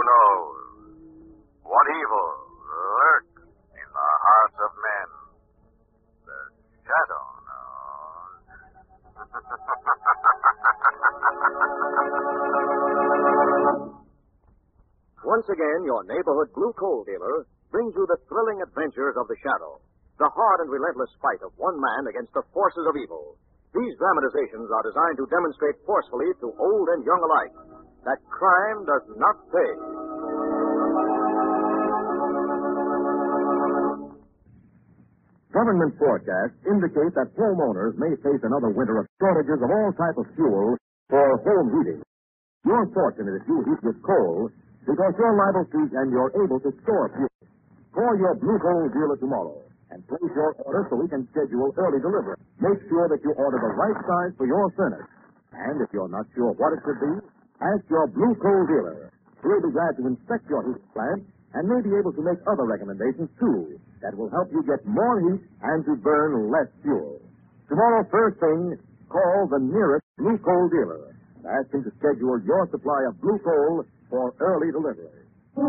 knows? What evil lurks in the hearts of men? The shadow knows. Once again, your neighborhood blue coal dealer brings you the thrilling adventures of the Shadow, the hard and relentless fight of one man against the forces of evil. These dramatizations are designed to demonstrate forcefully to old and young alike that crime does not pay. Government forecasts indicate that homeowners may face another winter of shortages of all types of fuel for home heating. You're fortunate if you heat with coal because you're liable to and you're able to store fuel. Call your blue coal dealer tomorrow and place your order so we can schedule early delivery. Make sure that you order the right size for your furnace. And if you're not sure what it should be, ask your blue coal dealer. He'll be glad to inspect your heating plant and may be able to make other recommendations, too, that will help you get more heat and to burn less fuel. Tomorrow, first thing, call the nearest blue coal dealer and ask him to schedule your supply of blue coal for early delivery.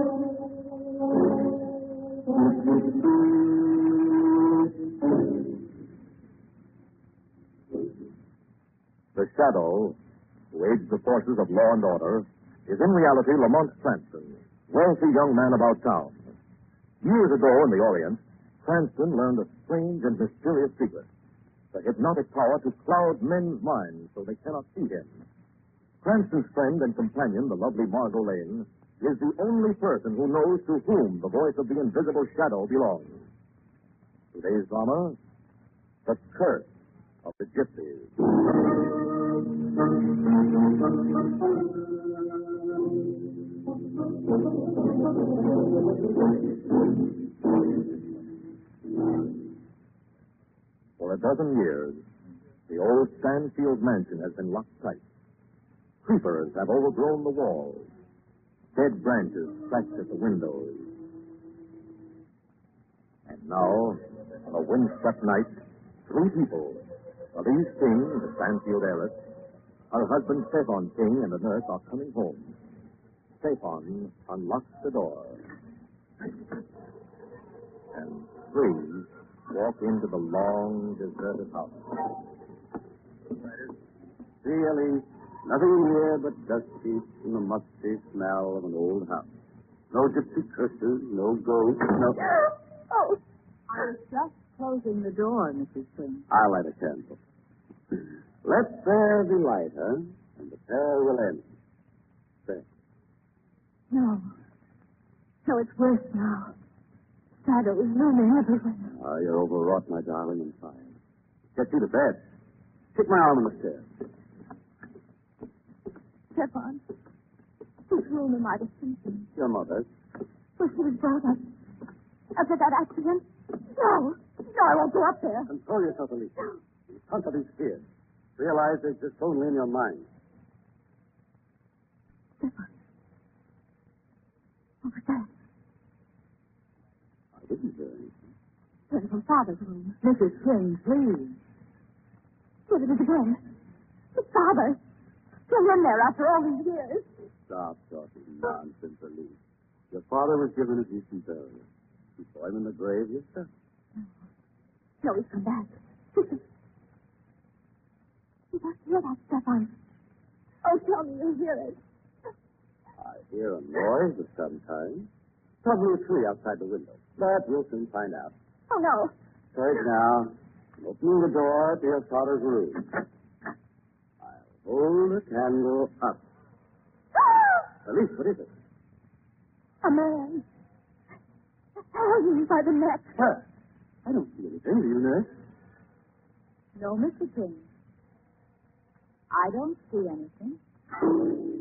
The Shadow, who aids the forces of law and order, is in reality Lamont Cranston, wealthy young man about town. Years ago in the Orient, Cranston learned a strange and mysterious secret, the hypnotic power to cloud men's minds so they cannot see him. Cranston's friend and companion, the lovely Margot Lane, is the only person who knows to whom the voice of the invisible Shadow belongs. Today's drama, The Curse of the Gypsies. For a dozen years, the old Stanfield mansion has been locked tight. Creepers have overgrown the walls. Dead branches scratch at the windows. And now, on a windswept night, three people, Elise King, the Stanfield heiress, her husband Stefan King, and the nurse are coming home. Stefan unlocks the door. And three walk into the long, deserted house. See, Elise, nothing in here but dust sheets and the musty smell of an old house. No gypsy curses, no ghosts, no... Oh, I was just closing the door, Mrs. King. I'll light a candle. Let there be light, huh? And the pair will end. There. No. No, it's worse now. Shadow is looming everywhere. Ah, you're overwrought, my darling, and tired. Get you to bed. Kick my arm in the stairs. Stefan, whose room am I to sleep in? Your mother's. Was she was brought up after that accident? No. No, I won't go up there. Control yourself, Elise. Conquer these fears. Realize they exist only in your mind. Stefan. What was that? I didn't hear anything. It was from Father's room. Mrs. King, please. Here it is again. It's Father. Still in there after all these years. Stop talking nonsense, Elise. Your father was given a decent burial. You saw him in the grave yourself. No, he's come back. Listen. You must hear that, Stefan. Oh, tell me you hear it. I hear a noise of some kind. Probably a tree outside the window. But we'll soon find out. Oh, no. Courage now. I'm opening the door to your father's room. I'll hold the candle up. Elise, what is it? A man. Hanging by the neck. Where? I don't see anything. Do you, nurse? No, Mr. King. I don't see anything.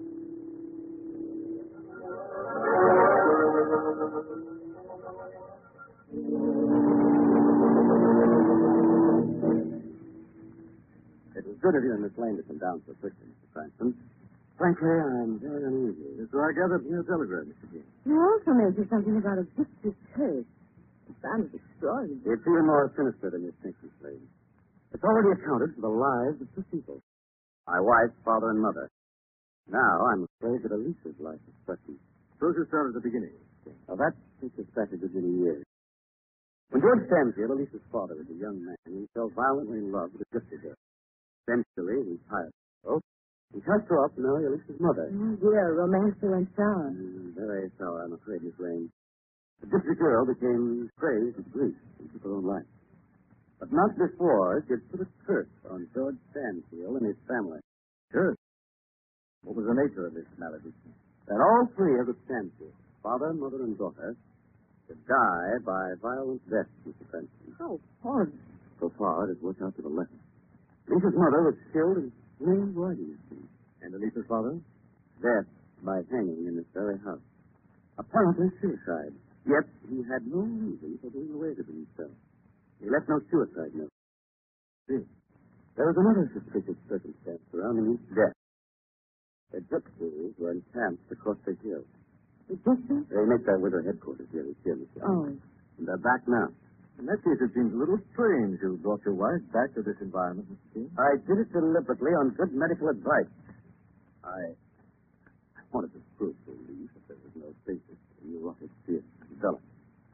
It was good of you and Miss Lane to come down so quickly, Mr. Cranston. Frankly, I'm very uneasy. So I gathered from your telegram, Mr. King. You also mentioned something about a gypsy curse. It sounds extraordinary. It's even more sinister than you think, Miss Lane. It's already accounted for the lives of two people. My wife, father, and mother. Now I'm afraid that Elisa's life is threatened. Suppose you start at the beginning. Now, that takes us back a good many years. When George Stanfield, Elisa's father, was a young man, he fell violently in love with a gypsy girl. Eventually, he hired her. He cast her off to marry Elisa's mother. Oh, dear, romance went sour. Very sour, I'm afraid, Miss Lane. The gypsy girl became crazed with grief and took her own life. But not before she had put a curse on George Stanfield and his family. Sure. What was the nature of this malediction? That all three of the Stanfields, father, mother, and daughter, should die by violent death, Mr. Cranston. Oh, horrible. So far, it has worked out to the letter. Lisa's mother was killed in plain writing. And Elisa's father? Death by hanging in this very house. Apparently suicide. Yet he had no reason for being away with himself. He left no suicide note. See. There was another suspicious circumstance surrounding his death. The gypsies were encamped across the hill. The gypsies? They make their winter headquarters here, Mr. Oh. And they're back now. In that case, it seems a little strange you brought your wife back to this environment, Mr. King. I did it deliberately on good medical advice. I wanted to prove to Lee that there was no basis for neurotic fear to develop.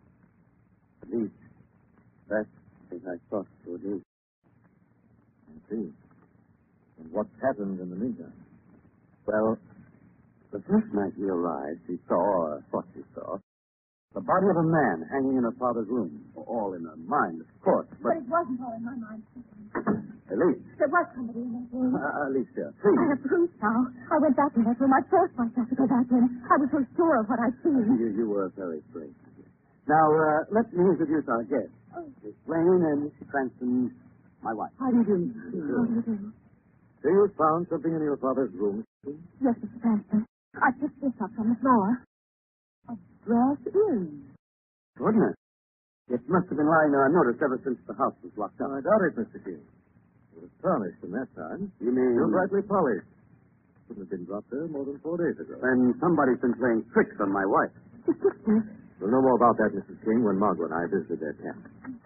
At least, that's as I thought it would do. I see. And what happened in the meantime? Well, the first night we arrived, she saw, or thought she saw, the body of a man hanging in her father's room. All in her mind, of course, But but it wasn't all in my mind. Elise. There was somebody in that room. Alicia, I please. have proof now. I went back to that room. I forced myself to go back in. I was so sure of what I'd seen. You were very brave. Now, let me introduce our guests. Oh. Miss Lane and Mr. Cranston, my wife. How do you do? How do you do? So you found something in your father's room, Mr. King? Yes, Mr. Cranston. I picked this up from the floor. A brass earring. Goodness. It must have been lying there unnoticed ever since the house was locked up. I doubt it, Mr. King. It was tarnished in that time. You mean... Still brightly polished. Couldn't have been dropped there more than 4 days ago. And somebody's been playing tricks on my wife. We'll know more about that, Mrs. King, when Margaret and I visited their camp.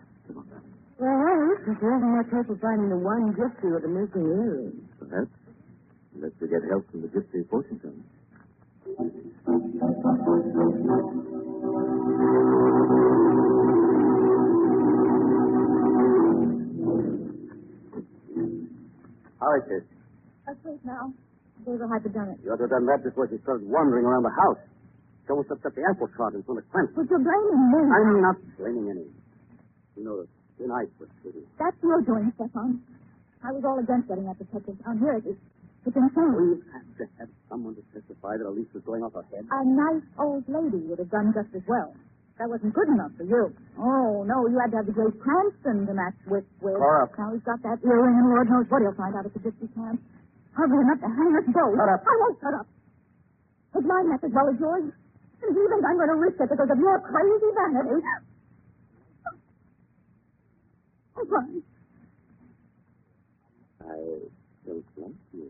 Well, there's no case of finding the one gypsy with the missing earring. Perhaps. Unless we get help from the gypsy fortune teller. How is it? Asleep now. Gave her hypodermic. You ought to have done that before she started wandering around the house. She almost upset the apple cart in front of Cranston. But you're blaming me. I'm not blaming anyone. You know, the night was pretty. That's your doing, Stefan. I was all against getting that detective down here. It's insane. We have to have someone to testify that Elise was going off her head. A nice old lady would have done just as well. That wasn't good enough for you. Oh, no, you had to have the great Cranston to match with. Cora. Now he's got that earring, and Lord knows what he'll find out at the gypsy camp. Hardly enough to hang us both. Shut up. I won't shut up. It's my mess as well as yours. And if you think I'm going to risk it because of your crazy vanity... I'm fine. I don't like you,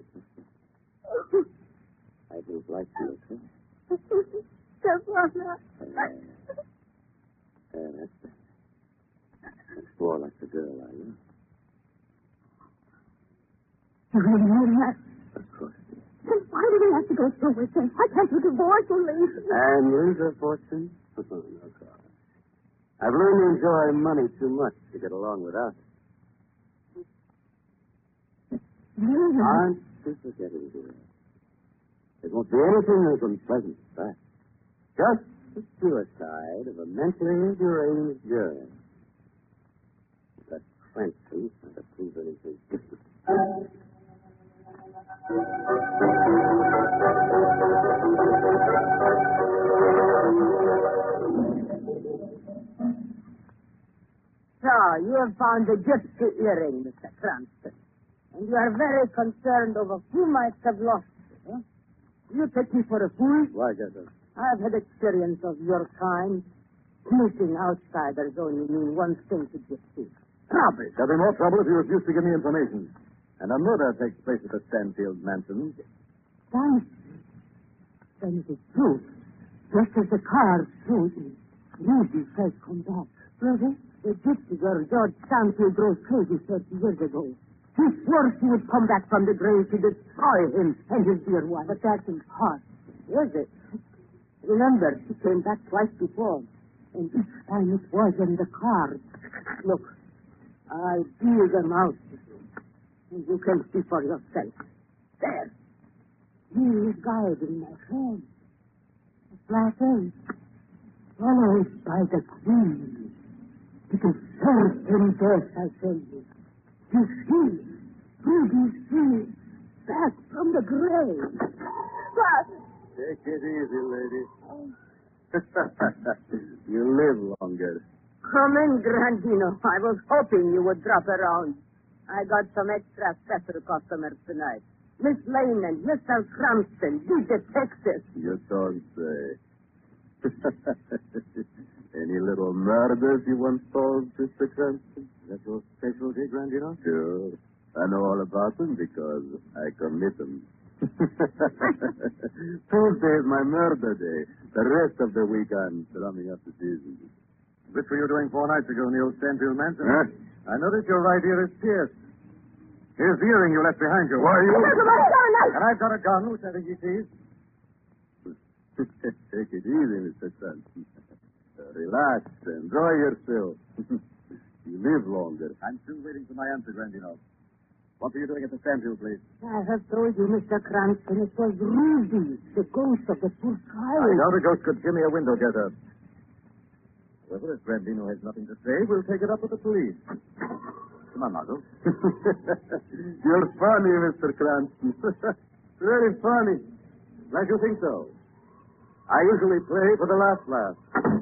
I don't like you at all. Stefana. That's more like the girl I love. You really know that? Of course. Then why did we have to go through with this? Why can't you divorce or leave? And lose her fortune? No, God. I've learned to enjoy money too much to get along without it. Aren't you forgetting, dear? It won't be anything as unpleasant as that. Just the suicide of a mentally deranged girl. That Cranston can't prove anything different. So, you have found the gypsy earring, Mr. Cranston. And you are very concerned over who might have lost it, huh? You take me for a fool? Why, Judge? I have had experience of your kind. Meeting outsiders only mean one thing to gypsies. Trouble. There'll be more trouble if you refuse to give me information. And a murder takes place at the Stanfield Mansion. Thanks. Then it is true. Just as the car showed me. Ruby has come back. Brother, the gypsy girl George Stanfield drove crazy 30 years ago. He swore she would come back from the grave to destroy him and his dear wife. But that's impossible, is it? Remember, she came back twice before, and each time it was in the car. Look, I deal them out, and you can see for yourself. There. He is guiding my hand. A flat eight, followed by the queen. It is certain death, I tell you. You see, Ruby see, back from the grave. What? Take it easy, lady. You live longer. Come in, Grandino. I was hoping you would drop around. I got some extra special customers tonight. Miss Lane and Mr. Cranston, the detectives. You don't say. Any little murders you once solved, Mr. Cranston? That's your specialty, Grandino? Sure. I know all about them because I commit them. Tuesday is my murder day. The rest of the week I'm drumming up the season. This were you doing 4 nights ago in the old Stanfield mansion? Huh? I noticed your right ear is pierced. Here's the earring you left behind you. Why are you... And I've got a gun, which I think he sees. Take it easy, Mr. Cranston. Relax. Enjoy yourself. You live longer. I'm still waiting for my answer, Grandino. What were you doing at the Stanfield place? I have told you, Mr. Cranston, it was Ruby, the ghost of the poor I child. doubt a ghost could give me a window dresser. However, if Grandino has nothing to say, we'll take it up with the police. Come on, Margot. You're funny, Mr. Cranston. Very funny. Glad you think so. I usually play for the last laugh.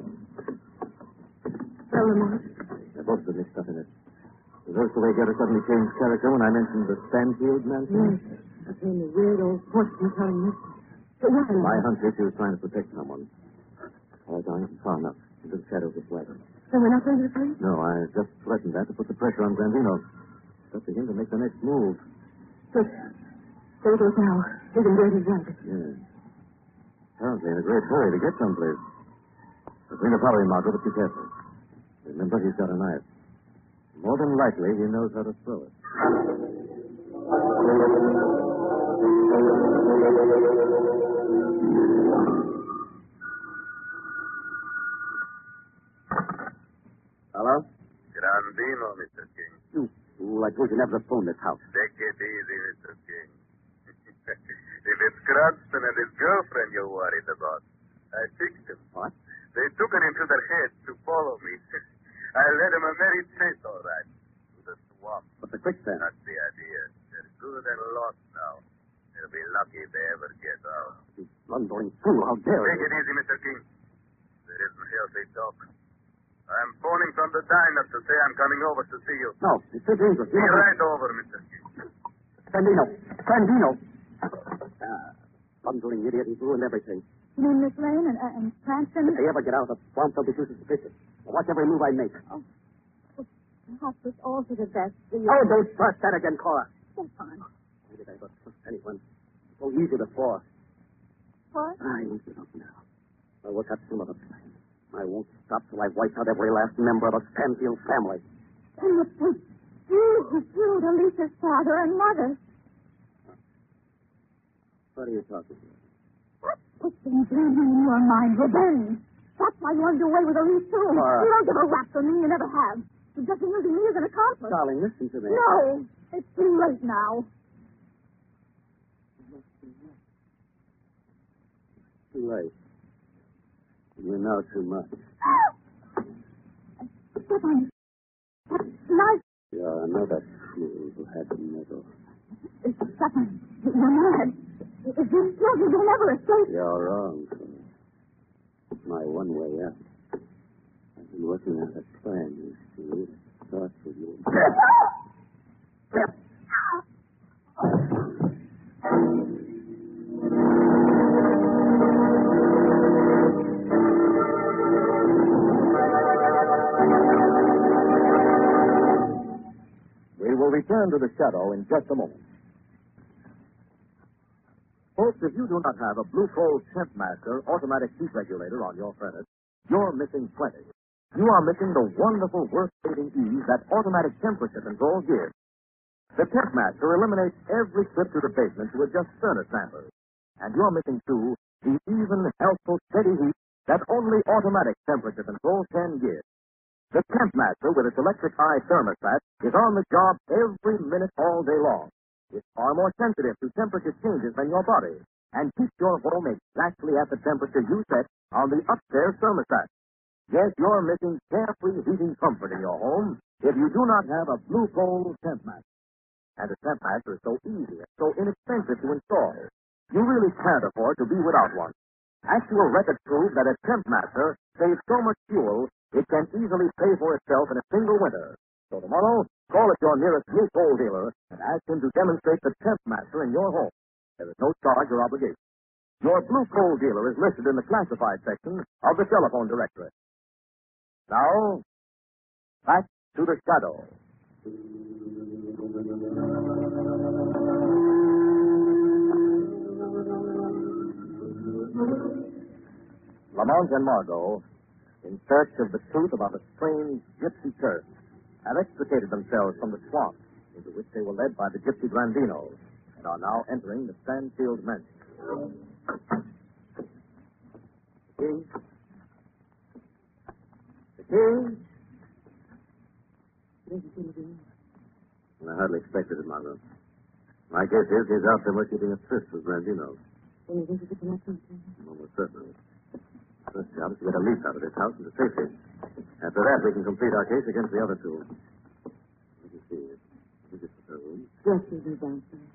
Lamont. They're both of mixed up in it. Was the way Getter suddenly changed character when I mentioned the Stanfield mansion? Yes. I've been a weird old fortune telling me. So what? My hunch is she was trying to protect someone. I was on far enough into the shadow of this wagon. So we're not going to the police? No, I just threatened that to put the pressure on Grandino. It's up to him to make the next move. Good. Stay with us now. We can get his wagon. Yes. Apparently in a great hurry to get someplace. We're going to follow him, Margaret, but be careful. Remember, he's got a knife. More than likely, he knows how to throw it. Hello? Grandino, Mr. King. You fool. I told you never to phone this house. Take it easy, Mr. King. If it's Cranston and his girlfriend you're worried about, I fixed him. What? They took it into their heads to follow me. I led them a merry chase, all right, to the swamp. But the quicksand. That's the idea. They're good and lost now. They'll be lucky if they ever get out. You blundering fool. How dare Take you? it easy, Mr. King. There isn't healthy talk. I'm phoning from the diner to say I'm coming over to see you. No, it's too dangerous. Be right over, Mr. King. Grandino. Grandino. Blundering idiot. He's ruined everything. You mean Miss Lane and Cranston? If they ever get out of the swamp, they'll be too suspicious. Now watch every move I make. Oh, perhaps it's all for the best. Oh, don't start that again, Cora. That's fine. Why did I ever trust anyone? So easy before. What? I won't give up now. I'll work out some other plan. I won't stop till I've wiped out every last member of the Stanfield family. And it was you who killed Alicia's father and mother. What are you talking about? What's been burning in your mind? Revenge. That's why you want to do away with Elise, too. Laura. You don't give a rap for me. You never have. You're just using me as an accomplice. Darling, listen to me. No. It's too late now. Too late. You know too much. Stefan. Nice. You're another fool who had the medal. Stefan, you're mad. If you still, you'll never escape. You're wrong, Cora. It's my one way out. I've been working out a plan, you see. It starts with you. We will return to the shadow in just a moment. Folks, if you do not have a Blue Coal Tempmaster automatic heat regulator on your furnace, you're missing plenty. You are missing the wonderful work-saving ease that automatic temperature control gives. The Tempmaster eliminates every trip to the basement to adjust furnace dampers. And you're missing, too, the even, healthful, steady heat fully automatic temperature control can give. The Temp Master with its electric eye thermostat is on the job every minute all day long. It's far more sensitive to temperature changes than your body and keeps your home exactly at the temperature you set on the upstairs thermostat. Yes, you're missing carefree heating comfort in your home if you do not have a Blue Coal Temp Master. And the Temp Master is so easy and so inexpensive to install. You really can't afford to be without one. Actual records prove that a Temp Master saves so much fuel it can easily pay for itself in a single winter. So tomorrow, call at your nearest Blue Coal dealer and ask him to demonstrate the Temp Master in your home. There is no charge or obligation. Your Blue Coal dealer is listed in the classified section of the telephone directory. Now, back to the shadow. Lamont and Margot, in search of the truth about a strange gypsy curse, have extricated themselves from the swamp into which they were led by the gypsy Grandinos and are now entering the Stanfield mansion. The key? I hardly expected it, Margot. My guess is he's out somewhere keeping a tryst with Grandinos. Then you think it's a connection? Almost certainly. First job is to get a lease out of this house into safety. After that, we can complete our case against the other two. Let me see. Is this the room? Yes, he's downstairs.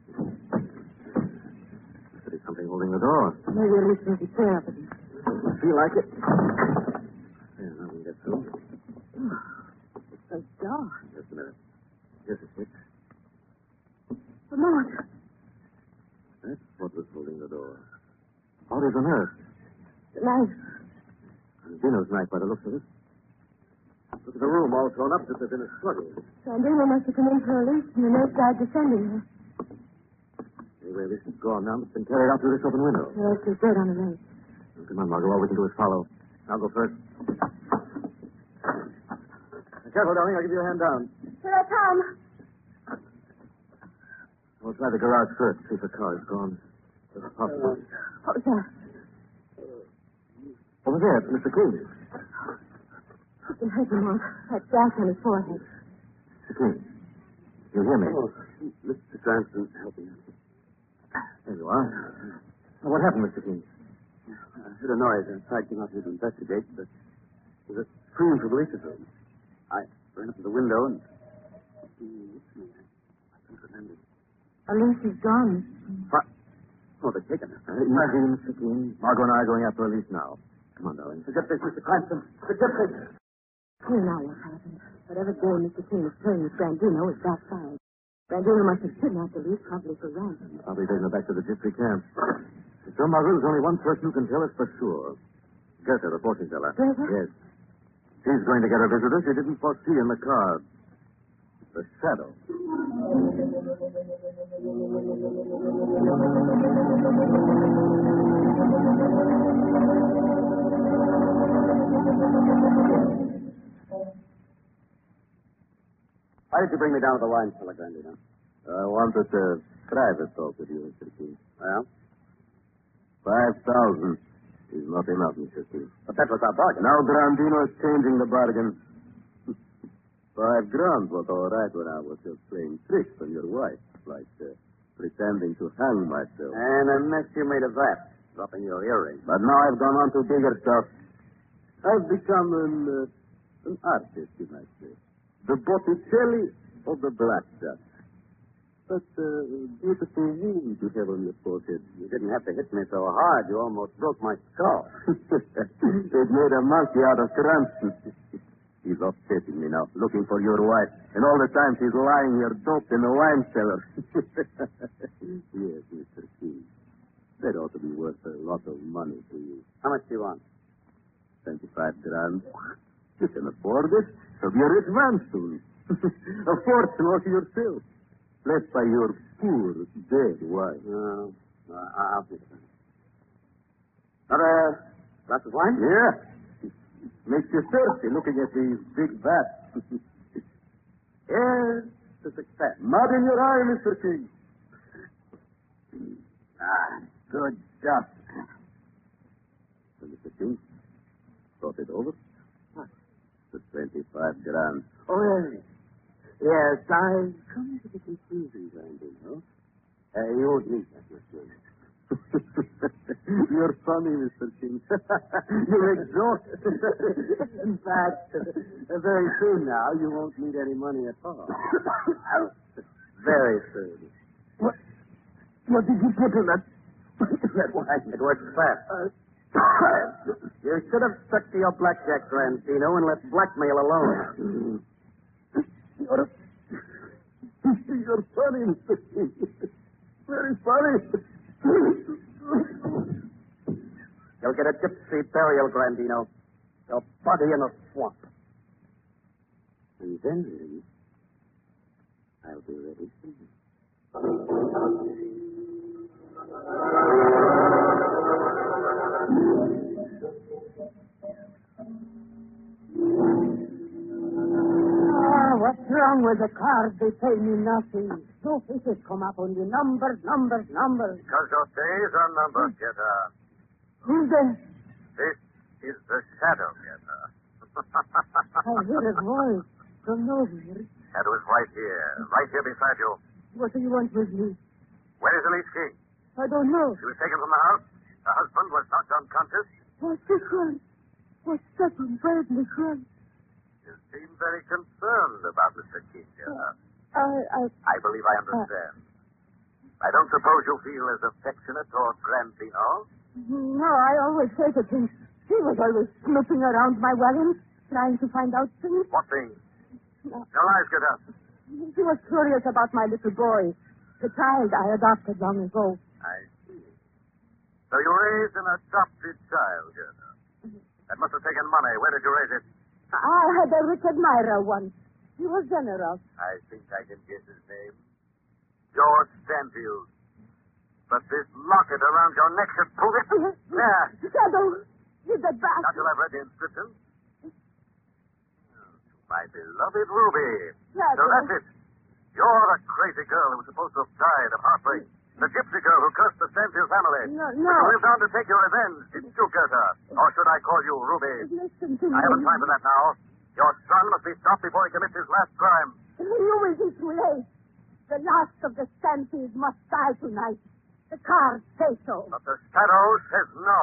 There's something holding the door. Maybe at least there's a chair up again. Doesn't feel like it. Yeah, now we can get through. It's so dark. Just a minute. Here's a switch. Lamont. That's what was holding the door. Bodies on earth. The knife. Dino's knife by the looks of it. Look at the room all thrown up as if there's been a struggle. Sandino must have come in for a lease, and the nurse died descending her. Anyway, this is gone now. It's been carried out through this open window. Yes, there's dirt on the right. Come on, Margot. All we can do is follow. I'll go first. Careful, darling. I'll give you a hand down. Here I come. We'll try the garage first. See if the car is gone. If possible. What was that? Over there, it's Mr. King. I can hurt him, Lamont. That gash on his forehead. Mr. King. You hear me? Oh, Mr. Cranston, help me. There you are. Now, what happened, Mr. King? I heard a noise outside, came out here to investigate, but there was a scream from the lease's room. I ran up to the window and... I can't remember. Elise is gone. What? Oh, they've taken her. Easy, Mr. King. Margot and I are going after Elise now. Come on, darling. Forget this, Mr. Cranston. Forget this. Here now what happened. Whatever game Mr. King was playing with Brandino is backfired. Brandino must have kidnapped Elise, probably for ransom. I'll be taking her back to the gypsy camp. So, Margot, there's only one person who can tell us for sure. Gerda, the fortune teller. Gerda? Yes. She's going to get a visitor she didn't foresee in the car. The shadow. Why did you bring me down to the wine cellar, Grandino? I wanted a private talk with you, Mr. King. Well? 5,000 is not enough, Mr. King. But that was our bargain. Now Grandino is changing the bargain. $5,000 was all right when I was just playing tricks on your wife, like pretending to hang myself. And a mess you made of that, dropping your earring. But now I've gone on to bigger stuff. I've become an artist, you might say. The Botticelli of the blackjack. But beautiful wound you have on your forehead. You didn't have to hit me so hard. You almost broke my skull. They've made a monkey out of Cranston. He's upsetting me now, looking for your wife. And all the time she's lying here doped in the wine cellar. Yes, Mr. King. That ought to be worth a lot of money to you. How much do you want? 25,000. You can afford it. So be a rich man soon. A fortune all to yourself. Left by your poor, dead wife. No, I'll take it. Another glass of wine? Yeah. Makes you thirsty looking at these big vats. Yes, to success. Mud in your eye, Mr. King. Good job. Mr. King, thought it over. What? The 25 grams. Oh, yes. Yes, I've come to the conclusion, Grandino. You won't need that much money. You're funny, Mr. King. You're exhausted. In fact, very soon now, you won't need any money at all. Very soon. What did you put in that wine? It works fast. You should have stuck to your blackjack, Grandino, and let blackmail alone. You're funny, Mr. King. Very funny. You'll get a gypsy burial, Grandino. Your body in a swamp. And then, I'll be ready soon. What's wrong with the cards? They pay me nothing. No figures come up, only numbers. Because your days are numbered, Getter. Who's there? This is the shadow, Getter. I heard a voice from nowhere. Shadow is right here beside you. What do you want with me? Where is Elise King? I don't know. She was taken from the house. Her husband was knocked unconscious. What's the crime? What's Stefan Bradley crime? You seem very concerned about Mr. King, Getter. I believe I understand. I don't suppose you feel as affectionate toward Grandino? No, I always hated him. He was always snooping around my wagons, trying to find out things. What things? No. Your eyes, Getter. He was curious about my little boy, the child I adopted long ago. I see. So you raised an adopted child, Getter. That must have taken money. Where did you raise it? I had a rich admirer once. He was generous. I think I can guess his name. George Stanfield. But this locket around your neck should prove it. There. Shadow, give that back. Not till I've read the inscription. My beloved Ruby. Shadow. So that's it. You're the crazy girl who was supposed to have died of heartbreak. The gypsy girl who cursed the Stanfield family. No. But you lived on to take your revenge, didn't you, Gerda? Or should I call you Ruby? Listen to me. I haven't time for that now. Your son must be stopped before he commits his last crime. You will be too late. The last of the Stanfields must die tonight. The cards say so. But the shadow says no.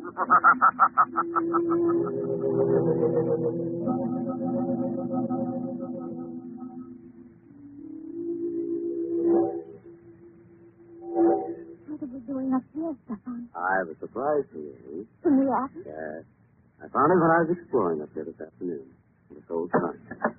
What are you doing up here, Stefan? I have a surprise for you. In the attic? Yes. I found it when I was exploring up there this afternoon. In this old trunk.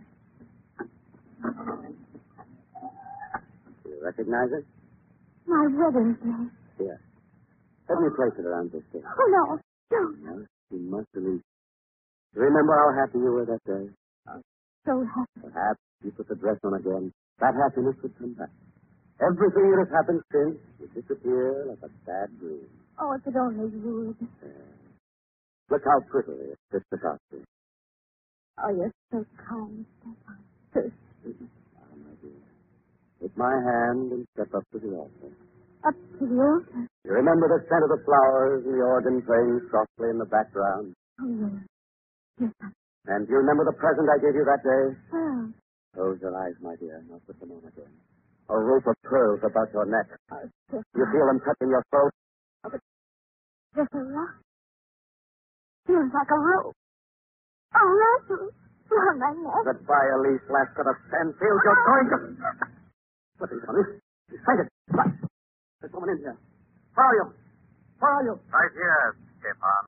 Do you recognize it? My wedding dress. Here. Let me place it around this thing. Oh, no. Don't. No, you must believe. Remember how happy you were that day? So happy. Perhaps you put the dress on again. That happiness would come back. Everything that has happened since would disappear like a bad dream. Oh, if it only would. Look how prettily it fits the costume. Oh, you're so kind, Stefan. So sweet. Ah, my dear. Take my hand and step up to the altar. Up to the altar. You remember the scent of the flowers and the organ playing softly in the background? Oh, yes. Yes, And do you remember the present I gave you that day? well. Close your eyes, my dear, and I'll put them on again. A rope of pearls about your neck. Oh, Stefan. You feel them touching your throat? Just a rock. Feels like a rope. A rattle around my neck. Goodbye, Elise, last of the Stanfield. You're going to... What is on this? Fight it. There's someone in here. Where are you? Where are you? Right here, Stefan.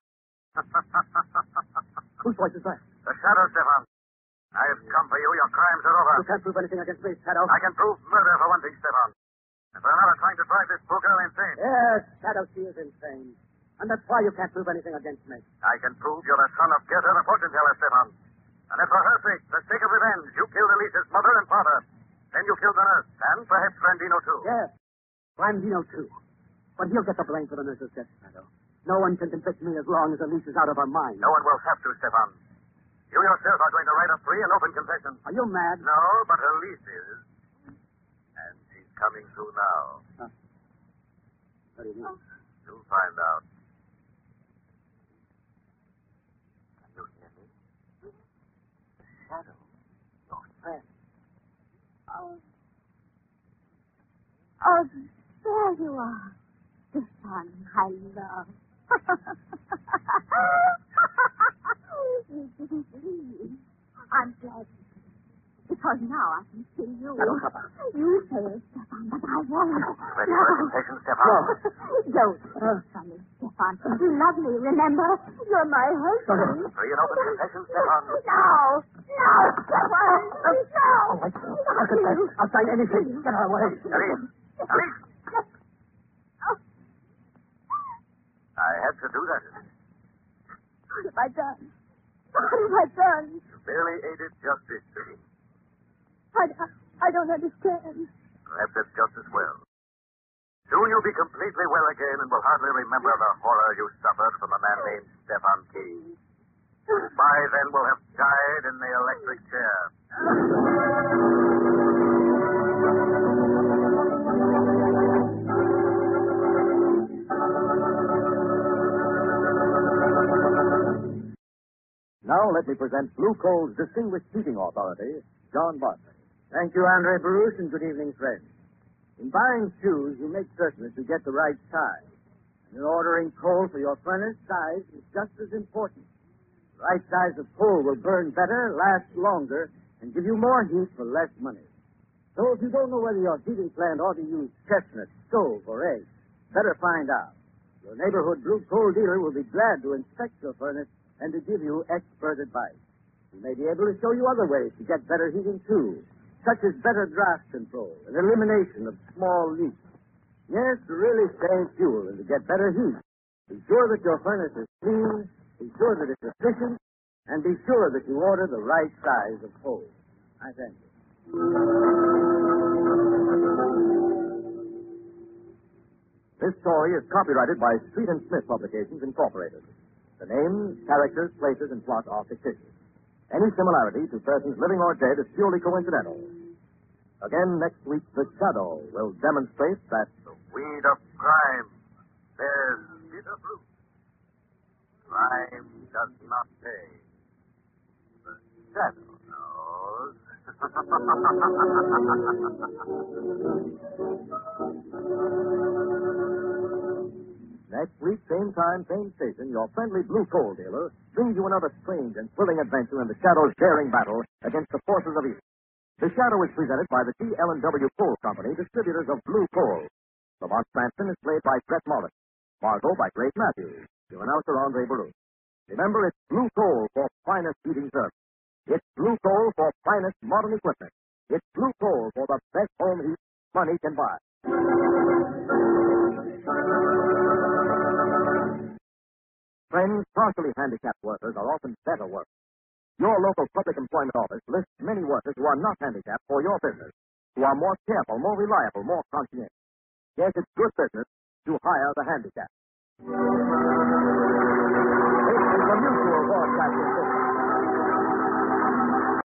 Whose voice is that? The shadow, Stefan. I have come for you. Your crimes are over. You can't prove anything against me, Shadow. I can prove murder for one thing, Stefan. And for another, trying to drive this poor girl insane. Yes, Shadow, she is insane. And that's why you can't prove anything against me. I can prove you're the son of Gerda, the fortune teller, Stefan. And if for her sake, the sake of revenge, you killed Elise's mother and father, then you killed the nurse, and perhaps Grandino, too. Yes, Grandino, too. But he'll get the blame for the nurse's death, Shadow. No one can convict me as long as Elise is out of her mind. No one will have to, Stefan. You yourself are going to write a free and open confession. Are you mad? No, but Elise is. And she's coming through now. What do you mean? You'll find out. You Oh, Stefan, I love. You didn't believe. I'm glad. Because now I can see you. No, Papa. You say it, Stefan, but I won't. Ready No. for a confession, Stefan? Don't say something, Stefan. You love me, remember? You're my husband. Free and open confession, Stefan. No! No, Stefan! No! I'll sign anything. Get out of the way. Alice! Alice! I had to do that. What have I done? What have I done? You barely aided justice to me. I don't understand. Perhaps that's just as well. Soon you'll be completely well again and will hardly remember the horror you suffered from a man named Stefan Key. By then we'll have died in the electric chair. Now let me present Blue Coal's distinguished heating authority, John Bartley. Thank you, Andre Baruch, and good evening, friends. In buying shoes, you make certain that you get the right size. And in ordering coal for your furnace, size is just as important. The right size of coal will burn better, last longer, and give you more heat for less money. So if you don't know whether your heating plant ought to use chestnut, stove, or eggs, better find out. Your neighborhood Blue Coal dealer will be glad to inspect your furnace and to give you expert advice. He may be able to show you other ways to get better heating, too, such as better draft control and elimination of small leaks. Yes, to really save fuel and to get better heat, be sure that your furnace is clean, be sure that it's efficient, and be sure that you order the right size of coal. I thank you. This story is copyrighted by Street and Smith Publications, Incorporated. The names, characters, places, and plot are fictitious. Any similarity to persons living or dead is purely coincidental. Again, next week, The Shadow will demonstrate that The weed of crime bears bitter fruit. Crime does not pay. The shadow knows. next week, same time, same station, your friendly Blue Coal dealer brings you another strange and thrilling adventure in the Shadow's daring battle against the forces of evil. The Shadow is presented by the T.L.&W. Coal Company, distributors of Blue Coal. Lamont Cranston is played by Brett Morris. Margot by Grace Matthews. Your announcer, Andre Baruch. Remember, it's Blue Coal for finest heating service. It's Blue Coal for finest modern equipment. It's Blue Coal for the best home heat money can buy. Friends, partially handicapped workers are often better workers. Your local public employment office lists many workers who are not handicapped for your business, who are more careful, more reliable, more conscientious. Yes, it's good business to hire the handicapped. This is the Mutual Broadcasting System.